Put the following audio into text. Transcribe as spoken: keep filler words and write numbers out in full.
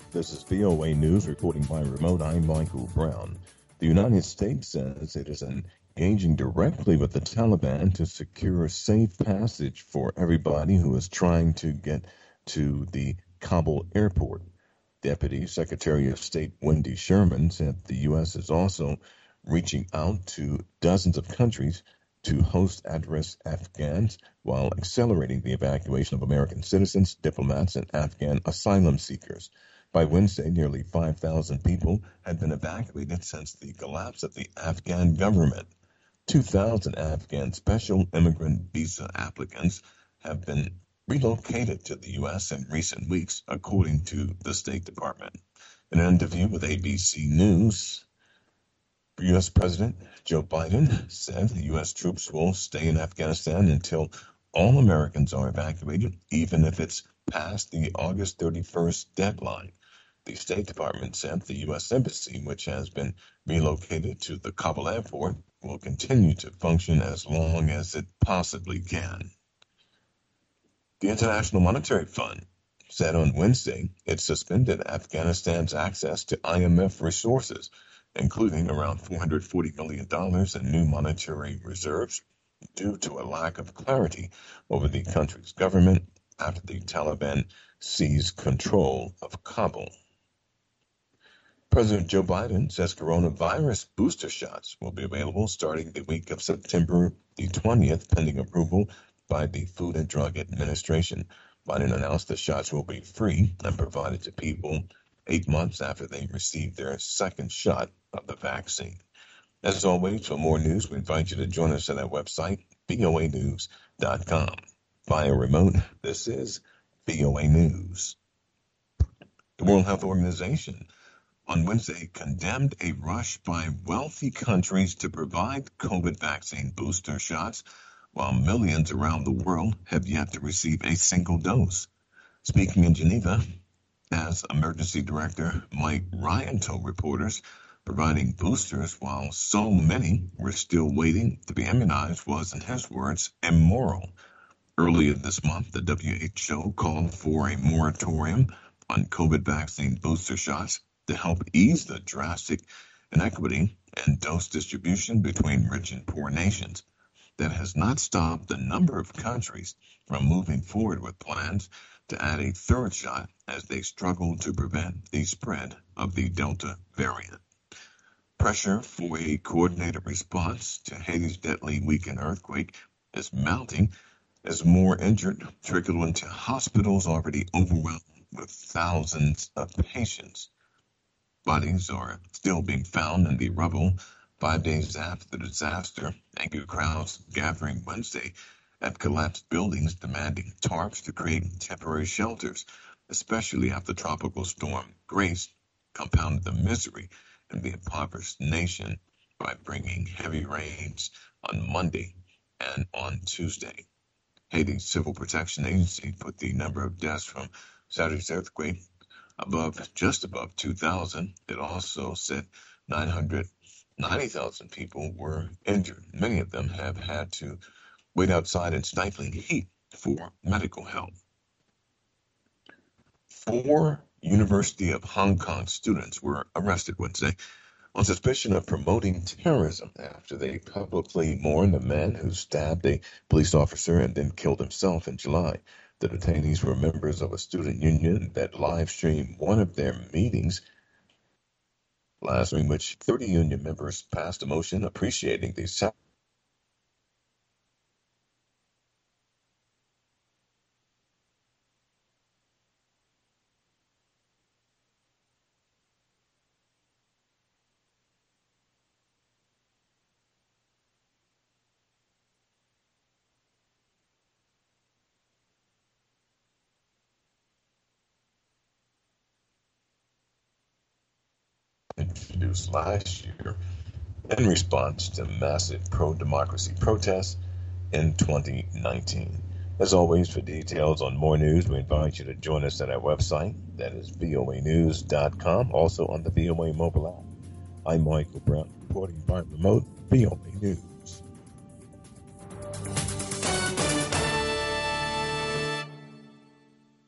This is V O A News reporting by remote. I'm Michael Brown. The United States says it is engaging directly with the Taliban to secure safe passage for everybody who is trying to get to the Kabul airport. Deputy Secretary of State Wendy Sherman said the U S is also reaching out to dozens of countries to host at-risk Afghans while accelerating the evacuation of American citizens, diplomats, and Afghan asylum seekers. By Wednesday, nearly five thousand people had been evacuated since the collapse of the Afghan government. two thousand Afghan special immigrant visa applicants have been relocated to the U S in recent weeks, according to the State Department. In an interview with A B C News, U S President Joe Biden said the U S troops will stay in Afghanistan until all Americans are evacuated, even if it's past the August thirty-first deadline. The State Department said the U S Embassy, which has been relocated to the Kabul airport, will continue to function as long as it possibly can. The International Monetary Fund said on Wednesday it suspended Afghanistan's access to I M F resources, including around four hundred forty million dollars in new monetary reserves, due to a lack of clarity over the country's government after the Taliban seized control of Kabul. President Joe Biden says coronavirus booster shots will be available starting the week of September the twentieth, pending approval by the Food and Drug Administration. Biden announced the shots will be free and provided to people eight months after they receive their second shot of the vaccine. As always, for more news, we invite you to join us at our website, V O A news dot com. Via remote, this is V O A News. The World Health Organization on Wednesday condemned a rush by wealthy countries to provide COVID vaccine booster shots, while millions around the world have yet to receive a single dose. Speaking in Geneva, as Emergency Director Mike Ryan told reporters, providing boosters while so many were still waiting to be immunized was, in his words, immoral. Earlier this month, the W H O called for a moratorium on COVID vaccine booster shots to help ease the drastic inequity in dose distribution between rich and poor nations. That has not stopped the number of countries from moving forward with plans to add a third shot as they struggle to prevent the spread of the Delta variant. Pressure for a coordinated response to Haiti's deadly weekend earthquake is mounting as more injured trickle into hospitals already overwhelmed with thousands of patients. Bodies are still being found in the rubble five days after the disaster. Angry crowds gathering Wednesday at collapsed buildings demanding tarps to create temporary shelters, especially after Tropical Storm Grace compounded the misery in the impoverished nation by bringing heavy rains on Monday and on Tuesday. Haiti's Civil Protection Agency put the number of deaths from Saturday's earthquake above, just above two thousand. It also said nine hundred ninety thousand people were injured. Many of them have had to wait outside in stifling heat for medical help. Four University of Hong Kong students were arrested Wednesday on suspicion of promoting terrorism after they publicly mourned a man who stabbed a police officer and then killed himself in July. The detainees were members of a student union that live-streamed one of their meetings last week, in which thirty union members passed a motion appreciating the introduced last year in response to massive pro-democracy protests in twenty nineteen. As always, for details on more news, we invite you to join us at our website, that is V O A news dot com, also on the V O A mobile app. I'm Michael Brown, reporting by remote V O A News.